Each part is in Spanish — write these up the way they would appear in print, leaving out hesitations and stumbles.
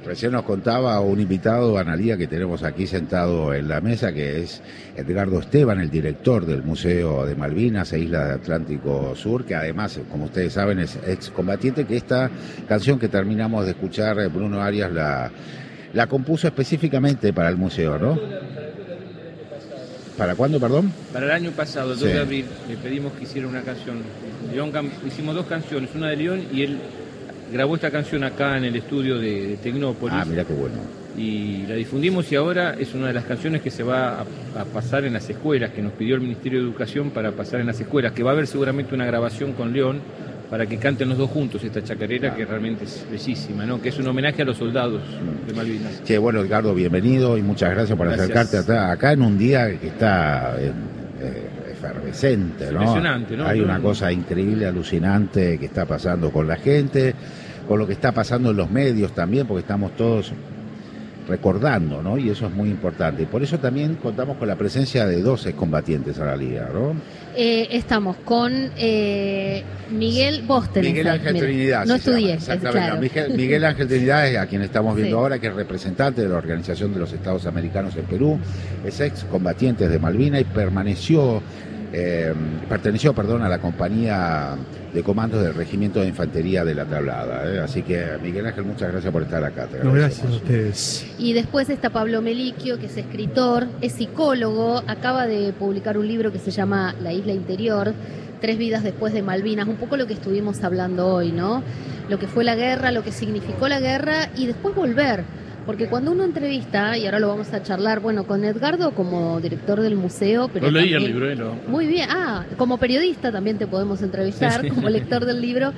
Recién nos contaba un invitado, Analía, que tenemos aquí sentado en la mesa, que es Edgardo Esteban, el director del Museo de Malvinas e Islas del Atlántico Sur, que además, como ustedes saben, es excombatiente, que esta canción que terminamos de escuchar, Bruno Arias la compuso específicamente para el museo, ¿no? ¿Para cuándo, perdón? Para el año pasado, el 2 de abril, le pedimos que hiciera una canción. Hicimos 2 canciones, una de León, y él grabó esta canción acá en el estudio de Tecnópolis. Ah, mira qué bueno. Y la difundimos y ahora es una de las canciones que se va a pasar en las escuelas, que nos pidió el Ministerio de Educación para pasar en las escuelas, que va a haber seguramente una grabación con León para que canten los dos juntos esta chacarera, que realmente es bellísima, ¿no? Que es un homenaje a los soldados de Malvinas. Che, bueno, Edgardo, bienvenido y muchas gracias por acercarte acá en un día que está efervescente, ¿no? Impresionante, ¿no? Hay una cosa increíble, alucinante que está pasando con la gente, con lo que está pasando en los medios también, porque estamos todos recordando, ¿no? Y eso es muy importante. Y por eso también contamos con la presencia de 2 excombatientes a la liga, ¿no? Estamos con Miguel, vos tenés. Miguel Ángel Trinidad. No estudié, exactamente. Claro. Miguel Ángel Trinidad, a quien estamos viendo ahora, que es representante de la Organización de los Estados Americanos en Perú, es excombatiente de Malvinas y perteneció a la compañía de comandos del Regimiento de Infantería de la Tablada. Así que, Miguel Ángel, muchas gracias por estar acá. No, gracias a ustedes. Y después está Pablo Meliquio, que es escritor, es psicólogo, acaba de publicar un libro que se llama La Isla Interior, 3 vidas después de Malvinas, un poco lo que estuvimos hablando hoy, ¿no? Lo que fue la guerra, lo que significó la guerra y después volver. Porque cuando uno entrevista, y ahora lo vamos a charlar, bueno, con Edgardo como director del museo, pero no leí también, el libro, ¿no? Muy bien, como periodista también te podemos entrevistar, como lector del libro,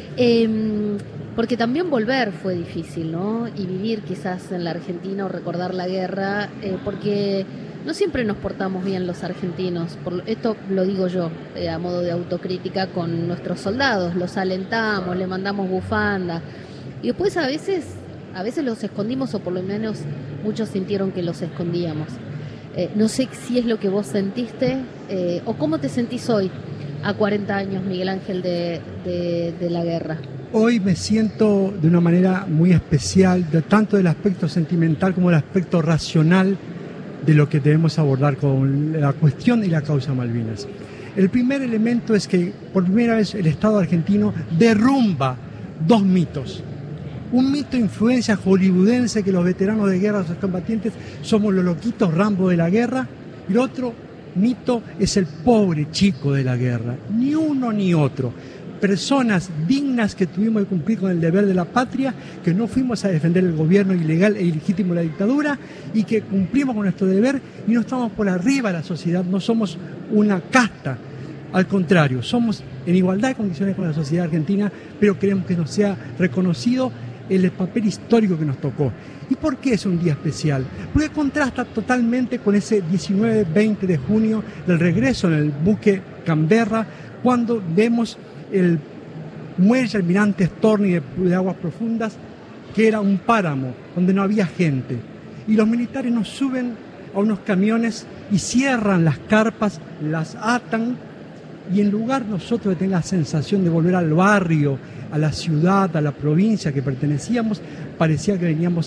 porque también volver fue difícil, ¿no? Y vivir quizás en la Argentina o recordar la guerra, porque no siempre nos portamos bien los argentinos, esto lo digo yo, a modo de autocrítica con nuestros soldados, los alentamos, le mandamos bufanda, y después a veces los escondimos, o por lo menos muchos sintieron que los escondíamos. No sé si es lo que vos sentiste, o cómo te sentís hoy, a 40 años, Miguel Ángel, de la guerra. Hoy me siento de una manera muy especial, tanto del aspecto sentimental como del aspecto racional de lo que debemos abordar con la cuestión y la causa Malvinas. El primer elemento es que por primera vez el Estado argentino derrumba 2 mitos. Un mito de influencia hollywoodense, que los veteranos de guerra, los combatientes, somos los loquitos Rambo de la guerra, y el otro mito es el pobre chico de la guerra. Ni uno ni otro. Personas dignas que tuvimos que cumplir con el deber de la patria, que no fuimos a defender el gobierno ilegal e ilegítimo de la dictadura, y que cumplimos con nuestro deber y no estamos por arriba de la sociedad, no somos una casta. Al contrario, somos en igualdad de condiciones con la sociedad argentina, pero queremos que nos sea reconocido el papel histórico que nos tocó. ¿Y por qué es un día especial? Porque contrasta totalmente con ese 19-20 de junio del regreso en el buque Canberra, cuando vemos el muelle Almirante Storni de aguas profundas, que era un páramo donde no había gente. Y los militares nos suben a unos camiones y cierran las carpas, las atan, y en lugar nosotros de tener la sensación de volver al barrio, a la ciudad, a la provincia que pertenecíamos, parecía que veníamos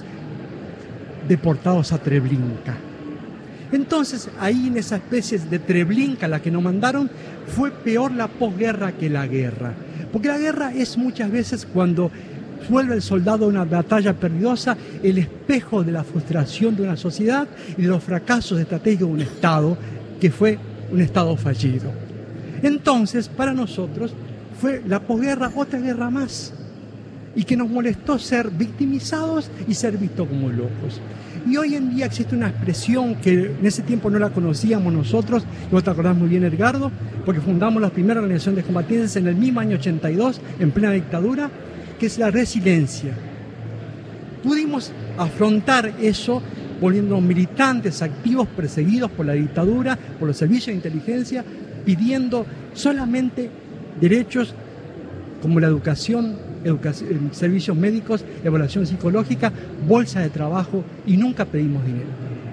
deportados a Treblinka. Entonces, ahí en esa especie de Treblinka, la que nos mandaron, fue peor la posguerra que la guerra. Porque la guerra es muchas veces, cuando vuelve el soldado a una batalla perdidosa, el espejo de la frustración de una sociedad y de los fracasos estratégicos de un Estado, que fue un Estado fallido. Entonces, para nosotros, fue la posguerra otra guerra más, y que nos molestó ser victimizados y ser vistos como locos. Y hoy en día existe una expresión que en ese tiempo no la conocíamos nosotros, y vos te acordás muy bien, Edgardo, porque fundamos la primera organización de combatientes en el mismo año 82, en plena dictadura, que es la resiliencia. Pudimos afrontar eso volviéndonos militantes activos, perseguidos por la dictadura, por los servicios de inteligencia, pidiendo solamente derechos como la educación, servicios médicos, evaluación psicológica, bolsa de trabajo, y nunca pedimos dinero.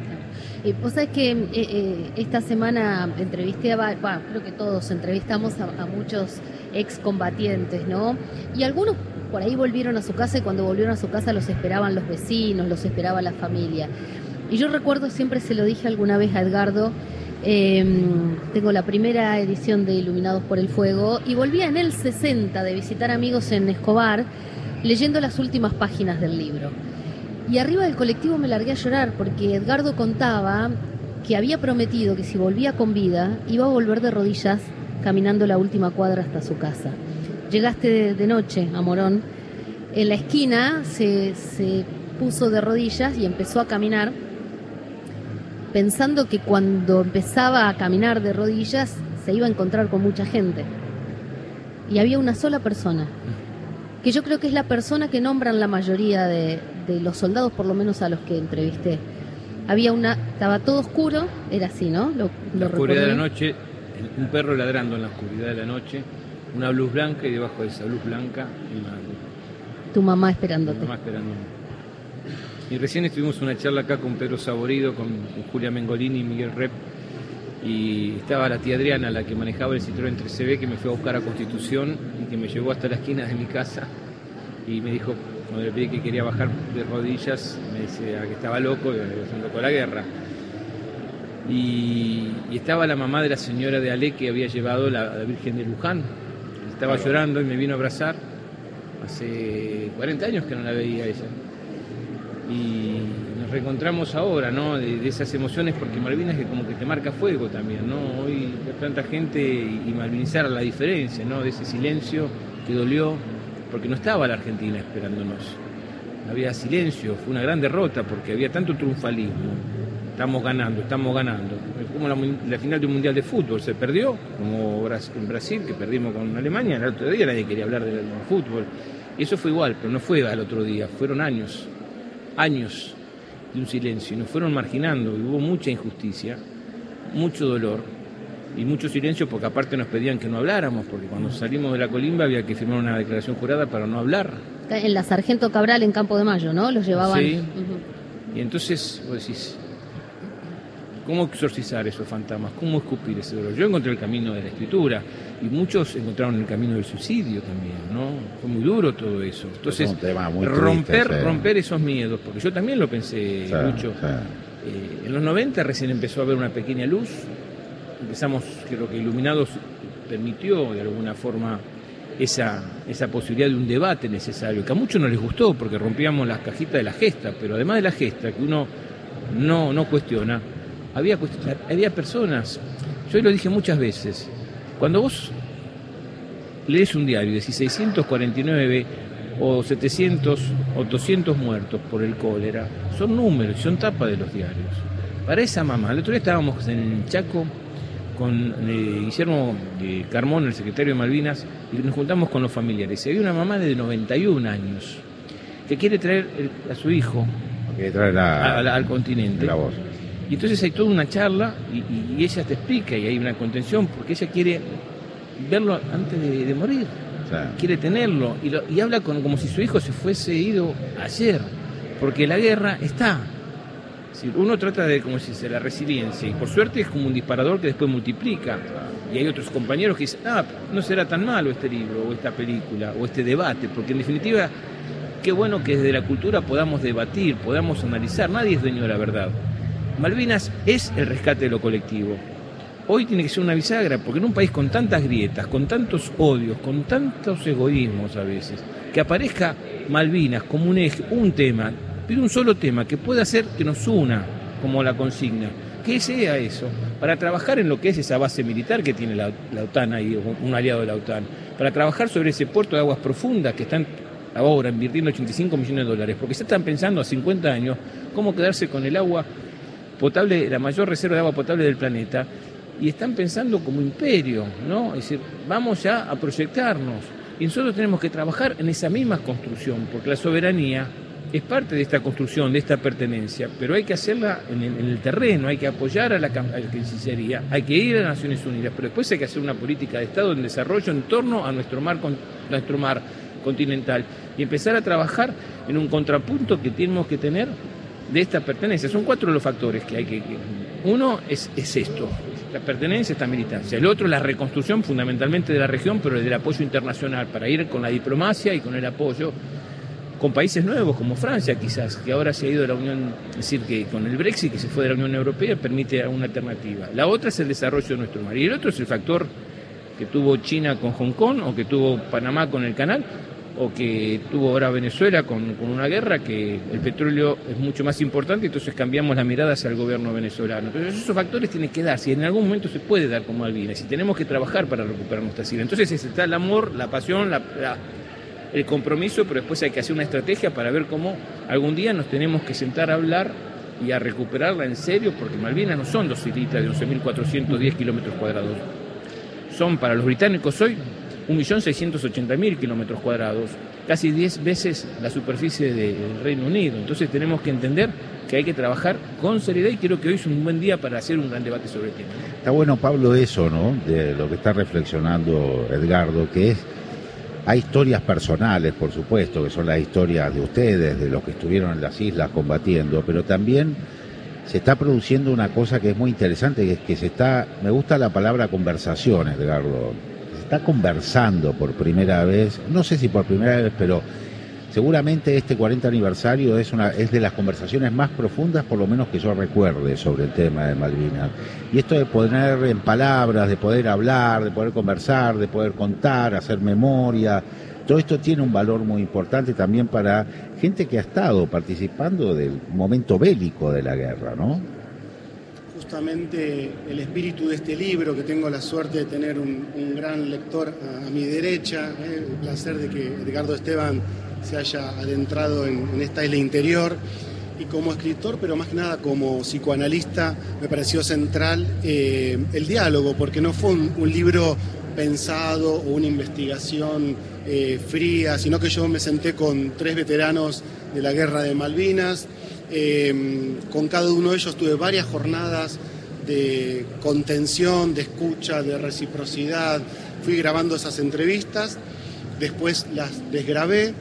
Vos sabés que esta semana entrevisté creo que todos entrevistamos a muchos excombatientes, ¿no? Y algunos por ahí volvieron a su casa y cuando volvieron a su casa los esperaban los vecinos, los esperaba la familia. Y yo recuerdo, siempre se lo dije alguna vez a Edgardo, tengo la primera edición de Iluminados por el Fuego y volvía en el 60 de visitar amigos en Escobar leyendo las últimas páginas del libro. Y arriba del colectivo me largué a llorar porque Edgardo contaba que había prometido que si volvía con vida iba a volver de rodillas caminando la última cuadra hasta su casa. Llegaste de noche a Morón, en la esquina se puso de rodillas y empezó a caminar pensando que cuando empezaba a caminar de rodillas se iba a encontrar con mucha gente. Y había una sola persona, que yo creo que es la persona que nombran la mayoría de los soldados, por lo menos a los que entrevisté. Estaba todo oscuro, era así, ¿no? La oscuridad de la noche, un perro ladrando en la oscuridad de la noche, una luz blanca y debajo de esa luz blanca tu mamá esperándote. Mi mamá esperándome. Y recién estuvimos una charla acá con Pedro Saborido, con Julia Mengolini y Miguel Rep, y estaba la tía Adriana, la que manejaba el Citroën 3CB, que me fue a buscar a Constitución y que me llevó hasta la esquina de mi casa y me dijo, cuando le pedí que quería bajar de rodillas, me decía que estaba loco, con la guerra. Y estaba la mamá de la señora de Ale que había llevado la Virgen de Luján. Estaba llorando y me vino a abrazar. Hace 40 años que no la veía ella. Y nos reencontramos ahora, ¿no? De esas emociones, porque Malvinas que como que te marca fuego también, ¿no? Hoy tanta gente y malvinizar la diferencia, ¿no? De ese silencio que dolió, porque no estaba la Argentina esperándonos. Había silencio, fue una gran derrota porque había tanto triunfalismo. Estamos ganando. Es como la final de un mundial de fútbol, se perdió, como en Brasil, que perdimos con Alemania, el otro día nadie quería hablar del fútbol. Y eso fue igual, pero no fue al otro día, fueron años de un silencio, y nos fueron marginando, y hubo mucha injusticia, mucho dolor y mucho silencio, porque aparte nos pedían que no habláramos, porque cuando salimos de la colimba había que firmar una declaración jurada para no hablar. En la Sargento Cabral, en Campo de Mayo, ¿no? Los llevaban. Sí. Y entonces vos decís, ¿cómo exorcizar esos fantasmas? ¿Cómo escupir ese dolor? Yo encontré el camino de la escritura y muchos encontraron el camino del suicidio también, ¿no? Fue muy duro todo eso. Entonces, es un tema muy romper esos miedos, porque yo también lo pensé mucho. En los 90 recién empezó a haber una pequeña luz. Empezamos, creo que Iluminados permitió de alguna forma esa posibilidad de un debate necesario, que a muchos no les gustó porque rompíamos las cajitas de la gesta, pero además de la gesta, que uno no cuestiona, había personas, yo lo dije muchas veces, cuando vos lees un diario y decís 649 o 700 o 200 muertos por el cólera, son números, son tapas de los diarios. Para esa mamá, el otro día estábamos en Chaco con Guillermo Carmón, el secretario de Malvinas, y nos juntamos con los familiares. Y había una mamá de 91 años que quiere traer a su hijo al continente. La voz. Y entonces hay toda una charla y ella te explica, y hay una contención, porque ella quiere verlo antes de morir. Quiere tenerlo. Y habla como si su hijo se fuese ido ayer, porque la guerra está. Uno trata de, como si la resiliencia, y por suerte es como un disparador que después multiplica. Y hay otros compañeros que dicen, no será tan malo este libro, o esta película, o este debate, porque en definitiva, qué bueno que desde la cultura podamos debatir, podamos analizar, nadie es dueño de la verdad. Malvinas es el rescate de lo colectivo. Hoy tiene que ser una bisagra, porque en un país con tantas grietas, con tantos odios, con tantos egoísmos a veces, que aparezca Malvinas como un eje, un tema, pero un solo tema que pueda hacer que nos una, como la consigna, que sea eso, para trabajar en lo que es esa base militar que tiene la OTAN ahí, un aliado de la OTAN, para trabajar sobre ese puerto de aguas profundas que están ahora invirtiendo $85 millones, porque se están pensando a 50 años cómo quedarse con el agua potable, la mayor reserva de agua potable del planeta, y están pensando como imperio, ¿no? Es decir, vamos ya a proyectarnos, y nosotros tenemos que trabajar en esa misma construcción, porque la soberanía es parte de esta construcción, de esta pertenencia, pero hay que hacerla en el terreno, hay que apoyar a la Cancillería, hay que ir a las Naciones Unidas, pero después hay que hacer una política de Estado en desarrollo en torno a nuestro mar continental y empezar a trabajar en un contrapunto que tenemos que tener de esta pertenencia. Son 4 los factores que hay que... Uno es esto, la pertenencia, esta militancia. El otro, la reconstrucción fundamentalmente de la región, pero del apoyo internacional, para ir con la diplomacia y con el apoyo con países nuevos como Francia quizás, que ahora se ha ido de la Unión, es decir, que con el Brexit, que se fue de la Unión Europea, permite una alternativa. La otra es el desarrollo de nuestro mar. Y el otro es el factor que tuvo China con Hong Kong, o que tuvo Panamá con el canal, o que tuvo ahora Venezuela con una guerra, que el petróleo es mucho más importante, entonces cambiamos la mirada hacia el gobierno venezolano. Entonces esos factores tienen que darse, y en algún momento se puede dar como Malvinas, y tenemos que trabajar para recuperar nuestra isla. Entonces está el amor, la pasión, el compromiso, pero después hay que hacer una estrategia para ver cómo algún día nos tenemos que sentar a hablar y a recuperarla en serio, porque Malvinas no son 2 islitas de 11.410 kilómetros cuadrados. Son para los británicos hoy 1.680.000 kilómetros cuadrados, casi 10 veces la superficie del Reino Unido. Entonces tenemos que entender que hay que trabajar con seriedad, y creo que hoy es un buen día para hacer un gran debate sobre el tema. Está bueno, Pablo, eso, ¿no? De lo que está reflexionando Edgardo, que es, hay historias personales, por supuesto, que son las historias de ustedes, de los que estuvieron en las islas combatiendo, pero también se está produciendo una cosa que es muy interesante, que es que me gusta la palabra conversación, Edgardo. Se está conversando por primera vez, no sé si por primera vez, pero seguramente este 40 aniversario es de las conversaciones más profundas, por lo menos que yo recuerde, sobre el tema de Malvinas. Y esto de poner en palabras, de poder hablar, de poder conversar, de poder contar, hacer memoria, todo esto tiene un valor muy importante también para gente que ha estado participando del momento bélico de la guerra, ¿no? Justamente el espíritu de este libro, que tengo la suerte de tener un gran lector a mi derecha, el placer de que Edgardo Esteban se haya adentrado en esta isla interior, y como escritor, pero más que nada como psicoanalista, me pareció central el diálogo, porque no fue un libro pensado o una investigación fría, sino que yo me senté con 3 veteranos de la Guerra de Malvinas. Con cada uno de ellos tuve varias jornadas de contención, de escucha, de reciprocidad. Fui grabando esas entrevistas, después las desgrabé.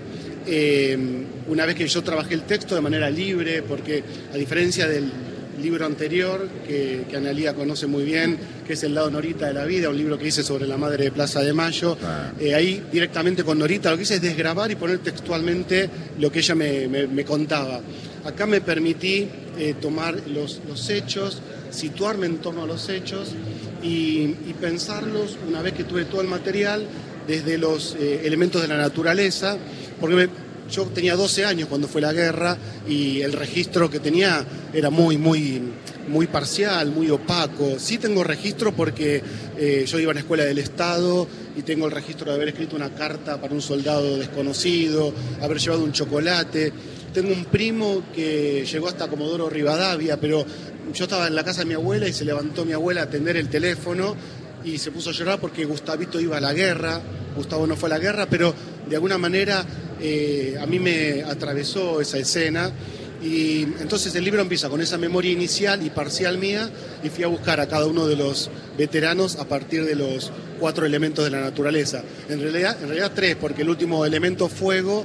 Una vez que yo trabajé el texto de manera libre, porque a diferencia del libro anterior, que Analía conoce muy bien, que es El lado Norita de la vida, un libro que hice sobre la madre de Plaza de Mayo, ahí directamente con Norita lo que hice es desgrabar y poner textualmente lo que ella me contaba. Acá me permití tomar los hechos, situarme en torno a los hechos y pensarlos, una vez que tuve todo el material, desde los elementos de la naturaleza, porque yo tenía 12 años cuando fue la guerra, y el registro que tenía era muy parcial, muy opaco. Sí tengo registro porque yo iba a la escuela del Estado y tengo el registro de haber escrito una carta para un soldado desconocido, haber llevado un chocolate. Tengo un primo que llegó hasta Comodoro Rivadavia, pero yo estaba en la casa de mi abuela y se levantó mi abuela a atender el teléfono y se puso a llorar porque Gustavito iba a la guerra. Gustavo no fue a la guerra, pero de alguna manera a mí me atravesó esa escena, y entonces el libro empieza con esa memoria inicial y parcial mía, y fui a buscar a cada uno de los veteranos a partir de los 4 elementos de la naturaleza. En realidad 3, porque el último elemento, fuego,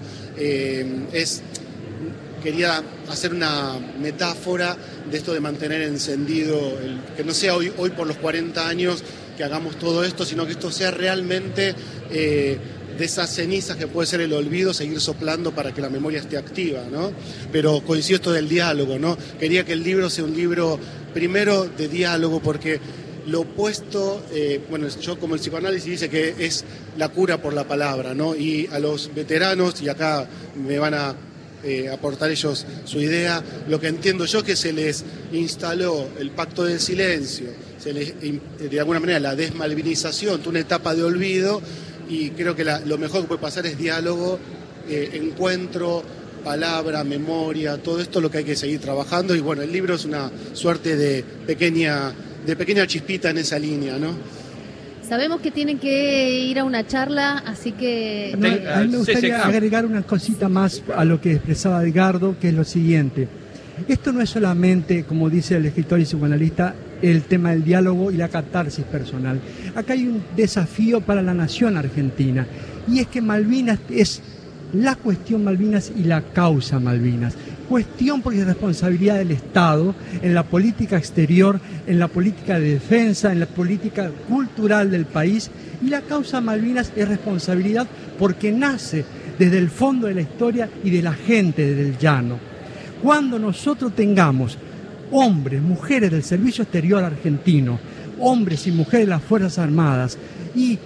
quería hacer una metáfora de esto de mantener encendido, que no sea hoy por los 40 años que hagamos todo esto, sino que esto sea realmente de esas cenizas que puede ser el olvido, seguir soplando para que la memoria esté activa, ¿no? Pero coincido esto del diálogo, ¿no? Quería que el libro sea un libro primero de diálogo, porque lo opuesto, yo como el psicoanálisis dice que es la cura por la palabra, ¿no? Y a los veteranos, y acá me van a aportar ellos su idea, lo que entiendo yo que se les instaló el pacto del silencio, se les, de alguna manera, la desmalvinización, una etapa de olvido, y creo que lo mejor que puede pasar es diálogo, encuentro, palabra, memoria, todo esto es lo que hay que seguir trabajando, y bueno, el libro es una suerte de pequeña chispita en esa línea, ¿no? Sabemos que tienen que ir a una charla, así que... A mí me gustaría agregar una cosita más a lo que expresaba Edgardo, que es lo siguiente. Esto no es solamente, como dice el escritor y psicoanalista, el tema del diálogo y la catarsis personal. Acá hay un desafío para la nación argentina, y es que Malvinas es la cuestión Malvinas y la causa Malvinas. cuestión porque es responsabilidad del Estado en la política exterior, en la política de defensa, en la política cultural del país, y la causa Malvinas es responsabilidad porque nace desde el fondo de la historia y de la gente del llano. Cuando nosotros tengamos hombres, mujeres del servicio exterior argentino, hombres y mujeres de las Fuerzas Armadas y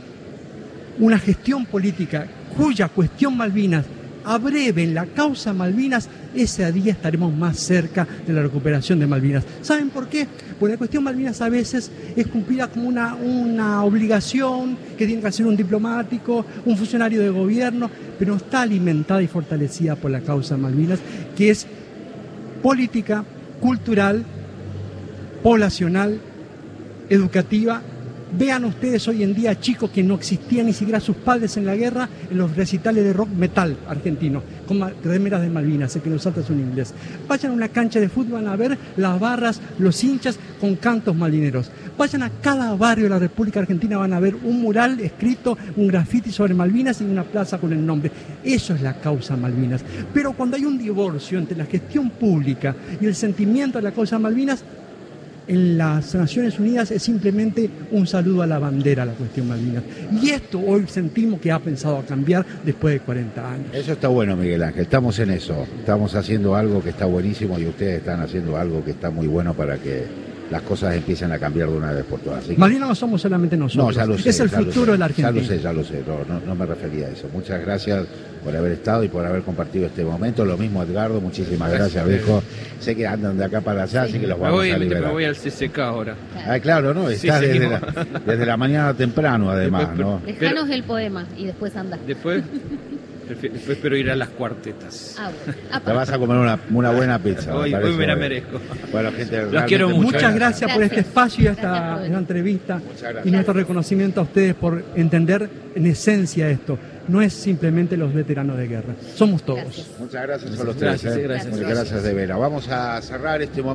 una gestión política cuya cuestión Malvinas abreven la causa Malvinas, ese día estaremos más cerca de la recuperación de Malvinas. ¿Saben por qué? Porque la cuestión Malvinas a veces es cumplida como una obligación que tiene que hacer un diplomático, un funcionario de gobierno, pero está alimentada y fortalecida por la causa Malvinas, que es política, cultural, poblacional, educativa. Vean ustedes hoy en día chicos que no existían ni siquiera sus padres en la guerra en los recitales de rock metal argentino, con remeras de Malvinas, sé que los saltas son inglés. Vayan a una cancha de fútbol a ver las barras, los hinchas con cantos malvineros. Vayan a cada barrio de la República Argentina, van a ver un mural escrito, un graffiti sobre Malvinas y una plaza con el nombre. Eso es la causa Malvinas. Pero cuando hay un divorcio entre la gestión pública y el sentimiento de la causa Malvinas, en las Naciones Unidas es simplemente un saludo a la bandera, a la cuestión Malvinas. Y esto hoy sentimos que ha pensado a cambiar después de 40 años. Eso está bueno, Miguel Ángel, estamos en eso. Estamos haciendo algo que está buenísimo y ustedes están haciendo algo que está muy bueno para que las cosas empiecen a cambiar de una vez por todas. Malvinas no somos solamente nosotros, no, ya lo sé, es el futuro de la Argentina. Ya lo sé, no me refería a eso. Muchas gracias por haber estado y por haber compartido este momento. Lo mismo, Edgardo, muchísimas gracias, viejo. Sé que andan de acá para allá, así que los vamos a liberar. Me voy al CCK ahora. Claro, ¿no? Estás desde la mañana temprano, además, ¿no? Dejanos el poema y después anda. Después espero ir a las cuartetas. Bueno. Te vas a comer una buena pizza. Hoy me la merezco. Bueno, gente, los quiero mucho. Muchas gracias por este espacio y esta entrevista. Y nuestro reconocimiento a ustedes por entender en esencia esto. No es simplemente los veteranos de guerra, somos todos. Muchas gracias a los tres. Gracias. Gracias de veras. Vamos a cerrar este momento.